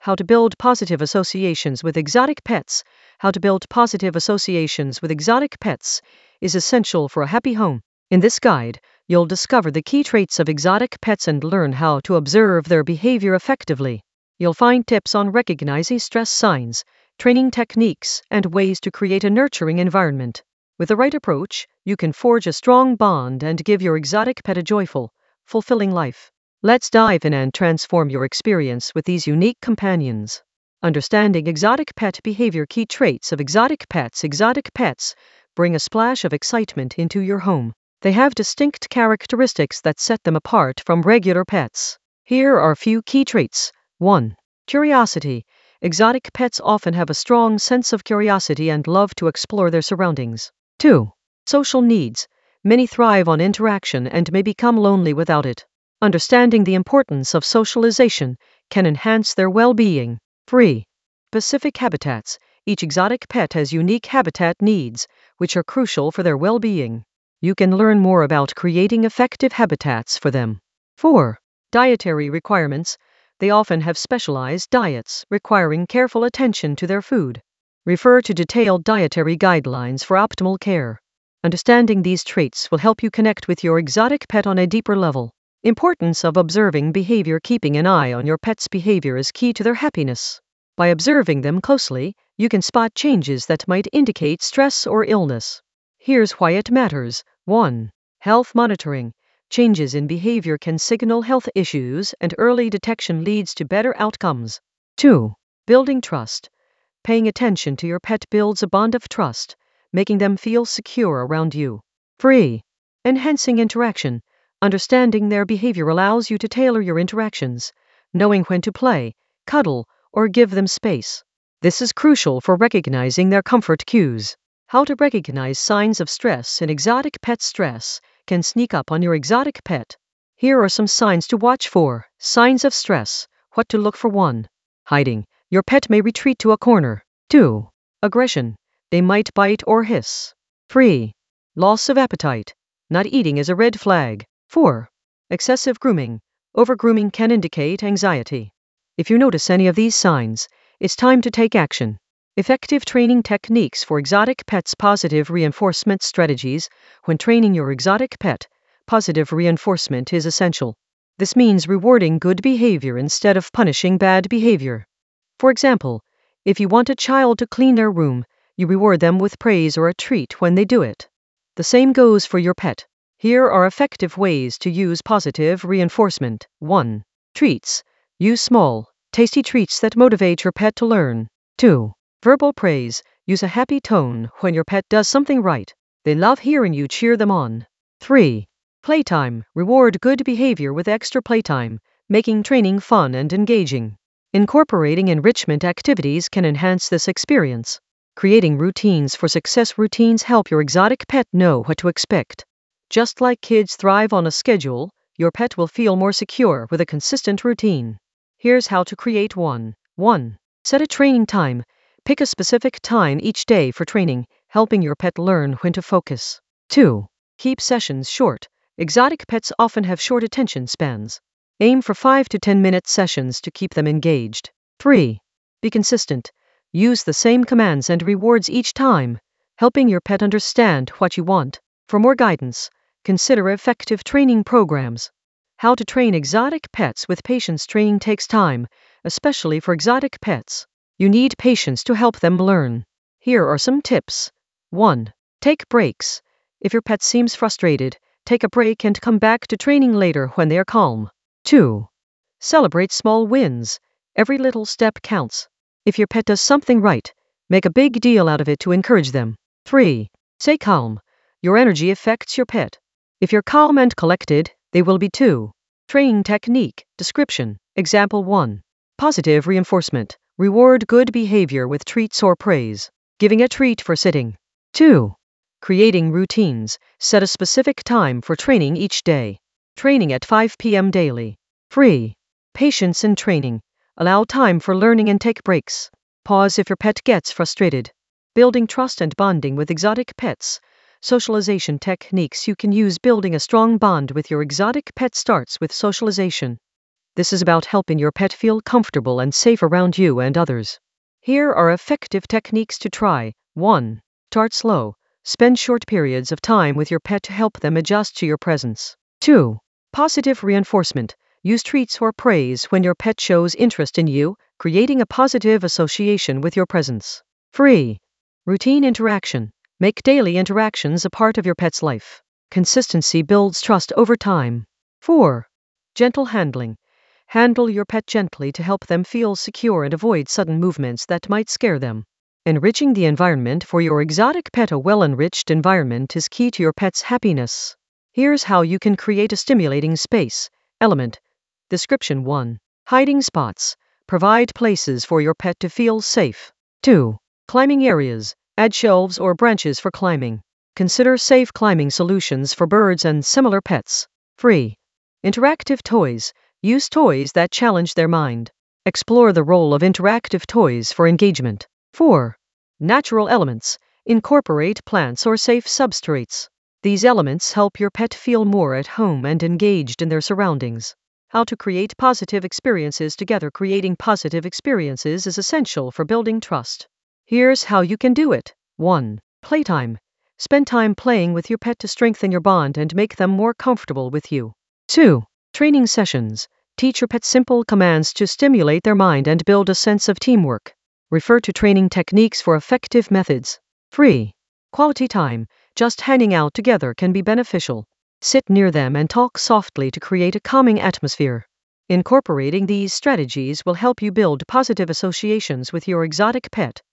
How to build positive associations with exotic pets. How to build positive associations with exotic pets is essential for a happy home. In this guide, you'll discover the key traits of exotic pets and learn how to observe their behavior effectively. You'll find tips on recognizing stress signs, training techniques, and ways to create a nurturing environment. With the right approach, you can forge a strong bond and give your exotic pet a joyful, fulfilling life. Let's dive in and transform your experience with these unique companions. Understanding exotic pet behavior. Key traits of exotic pets. Exotic pets bring a splash of excitement into your home. They have distinct characteristics that set them apart from regular pets. Here are a few key traits. 1. Curiosity. Exotic pets often have a strong sense of curiosity and love to explore their surroundings. 2. Social needs. Many thrive on interaction and may become lonely without it. Understanding the importance of socialization can enhance their well-being. 3. Specific habitats. Each exotic pet has unique habitat needs, which are crucial for their well-being. You can learn more about creating effective habitats for them. 4. Dietary requirements. They often have specialized diets, requiring careful attention to their food. Refer to detailed dietary guidelines for optimal care. Understanding these traits will help you connect with your exotic pet on a deeper level. Importance of observing behavior. Keeping an eye on your pet's behavior is key to their happiness. By observing them closely, you can spot changes that might indicate stress or illness. Here's why it matters. 1. Health monitoring. Changes in behavior can signal health issues, and early detection leads to better outcomes. 2. Building trust. Paying attention to your pet builds a bond of trust, making them feel secure around you. 3. Enhancing interaction. Understanding their behavior allows you to tailor your interactions, knowing when to play, cuddle, or give them space. This is crucial for recognizing their comfort cues. How to recognize signs of stress. An exotic pet stress can sneak up on your exotic pet. Here are some signs to watch for. Signs of stress. What to look for. 1. Hiding. Your pet may retreat to a corner. 2. Aggression. They might bite or hiss. 3. Loss of appetite. Not eating is a red flag. 4. Excessive grooming. Overgrooming can indicate anxiety. If you notice any of these signs, it's time to take action. Effective training techniques for exotic pets. Positive reinforcement strategies. When training your exotic pet, positive reinforcement is essential. This means rewarding good behavior instead of punishing bad behavior. For example, if you want a child to clean their room, you reward them with praise or a treat when they do it. The same goes for your pet. Here are effective ways to use positive reinforcement. 1. Treats. Use small, tasty treats that motivate your pet to learn. 2. Verbal praise. Use a happy tone when your pet does something right. They love hearing you cheer them on. 3. Playtime. Reward good behavior with extra playtime, making training fun and engaging. Incorporating enrichment activities can enhance this experience. Creating routines for success. Routines help your exotic pet know what to expect. Just like kids thrive on a schedule, your pet will feel more secure with a consistent routine. Here's how to create one. 1. Set a training time. Pick a specific time each day for training, helping your pet learn when to focus. 2. Keep sessions short. Exotic pets often have short attention spans. Aim for 5 to 10 minute sessions to keep them engaged. 3. Be consistent. Use the same commands and rewards each time, helping your pet understand what you want. For more guidance, consider effective training programs. How to train exotic pets with patience. Training takes time, especially for exotic pets. You need patience to help them learn. Here are some tips. 1. Take breaks. If your pet seems frustrated, take a break and come back to training later when they are calm. 2. Celebrate small wins. Every little step counts. If your pet does something right, make a big deal out of it to encourage them. 3. Stay calm. Your energy affects your pet. If you're calm and collected, they will be too. Training technique. Description. Example 1. Positive reinforcement. Reward good behavior with treats or praise. Giving a treat for sitting. 2. Creating routines. Set a specific time for training each day. Training at 5 p.m. daily. 3. Patience in training. Allow time for learning and take breaks. Pause if your pet gets frustrated. Building trust and bonding with exotic pets. Socialization techniques you can use. Building a strong bond with your exotic pet starts with socialization. This is about helping your pet feel comfortable and safe around you and others. Here are effective techniques to try. 1. Start slow. Spend short periods of time with your pet to help them adjust to your presence. 2. Positive reinforcement. Use treats or praise when your pet shows interest in you, creating a positive association with your presence. 3. Routine interaction. Make daily interactions a part of your pet's life. Consistency builds trust over time. 4. Gentle handling. Handle your pet gently to help them feel secure and avoid sudden movements that might scare them. Enriching the environment for your exotic pet. A well-enriched environment is key to your pet's happiness. Here's how you can create a stimulating space. Element. Description 1. Hiding spots. Provide places for your pet to feel safe. 2. Climbing areas. Add shelves or branches for climbing. Consider safe climbing solutions for birds and similar pets. 3. Interactive toys. Use toys that challenge their mind. Explore the role of interactive toys for engagement. 4. Natural elements. Incorporate plants or safe substrates. These elements help your pet feel more at home and engaged in their surroundings. How to create positive experiences together. Creating positive experiences is essential for building trust. Here's how you can do it. 1. Playtime. Spend time playing with your pet to strengthen your bond and make them more comfortable with you. 2. Training sessions. Teach your pet simple commands to stimulate their mind and build a sense of teamwork. Refer to training techniques for effective methods. 3. Quality time. Just hanging out together can be beneficial. Sit near them and talk softly to create a calming atmosphere. Incorporating these strategies will help you build positive associations with your exotic pet.